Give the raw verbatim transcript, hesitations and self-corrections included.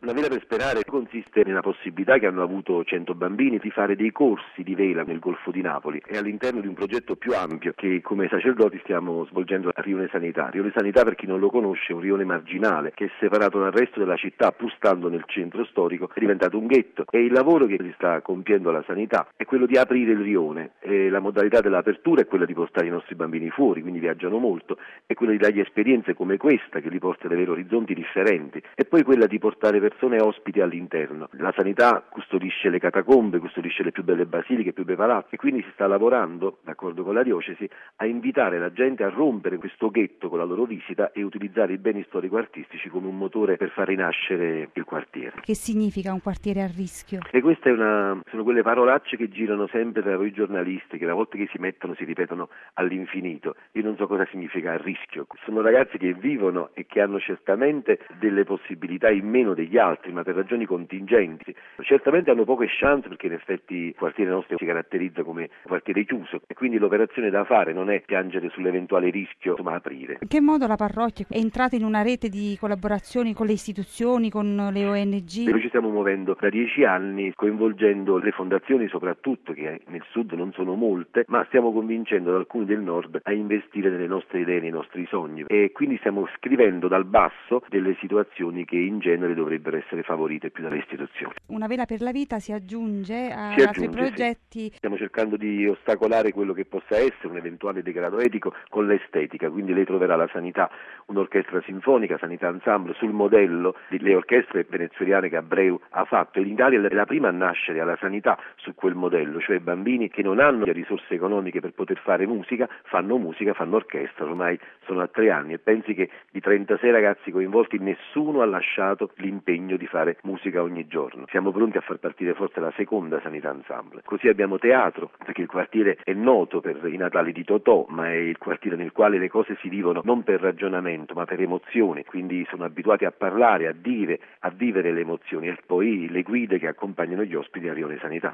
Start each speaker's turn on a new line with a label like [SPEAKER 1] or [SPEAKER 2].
[SPEAKER 1] Una vela per sperare consiste nella possibilità che hanno avuto cento bambini di fare dei corsi di vela nel Golfo di Napoli e all'interno di un progetto più ampio che come sacerdoti stiamo svolgendo a Rione Sanità. Rione Sanità, per chi non lo conosce, è un rione marginale che è separato dal resto della città, pur stando nel centro storico, è diventato un ghetto e il lavoro che si sta compiendo alla sanità è quello di aprire il rione e la modalità dell'apertura è quella di portare i nostri bambini fuori, quindi viaggiano molto, è quella di dargli esperienze come questa che li porta ad avere orizzonti differenti e poi quella di portare persone ospiti all'interno. La sanità custodisce le catacombe, custodisce le più belle basiliche, i più bei palazzi e quindi si sta lavorando, d'accordo con la diocesi, a invitare la gente a rompere questo ghetto con la loro visita e utilizzare i beni storico-artistici come un motore per far rinascere il quartiere.
[SPEAKER 2] Che significa un quartiere a rischio?
[SPEAKER 1] E questa è una, sono quelle parolacce che girano sempre tra voi giornalisti, che una volta che si mettono si ripetono all'infinito. Io non so cosa significa a rischio. Sono ragazzi che vivono e che hanno certamente delle possibilità in meno degli altri, ma per ragioni contingenti. Certamente hanno poche chance perché in effetti il quartiere nostro si caratterizza come un quartiere chiuso e quindi l'operazione da fare non è piangere sull'eventuale rischio, ma aprire.
[SPEAKER 2] In che modo la parrocchia è entrata in una rete di collaborazioni con le istituzioni, con le O N G?
[SPEAKER 1] Noi ci stiamo muovendo da dieci anni coinvolgendo le fondazioni soprattutto, che nel sud non sono molte, ma stiamo convincendo alcuni del nord a investire nelle nostre idee, nei nostri sogni e quindi stiamo scrivendo dal basso delle situazioni che in genere dovrebbero essere favorite più dalle istituzioni.
[SPEAKER 2] Una vela per la vita si aggiunge ad
[SPEAKER 1] si
[SPEAKER 2] altri
[SPEAKER 1] aggiunge,
[SPEAKER 2] progetti.
[SPEAKER 1] Sì. Stiamo cercando di ostacolare quello che possa essere un eventuale degrado etico con l'estetica, quindi lei troverà la sanità un'orchestra sinfonica, Sanità Ensemble, sul modello delle orchestre venezuelane che Abreu ha fatto. E l'Italia è la prima a nascere alla sanità su quel modello, cioè bambini che non hanno le risorse economiche per poter fare musica, fanno musica, fanno orchestra, ormai sono a tre anni e pensi che di trentasei ragazzi coinvolti nessuno ha lasciato l'impegno di fare musica ogni giorno. Siamo pronti a far partire forse la seconda Sanità Ensemble. Così abbiamo teatro, perché il quartiere è noto per i Natali di Totò, ma è il quartiere nel quale le cose si vivono non per ragionamento, ma per emozioni, quindi sono abituati a parlare, a dire, a vivere le emozioni e poi le guide che accompagnano gli ospiti a Rione Sanità.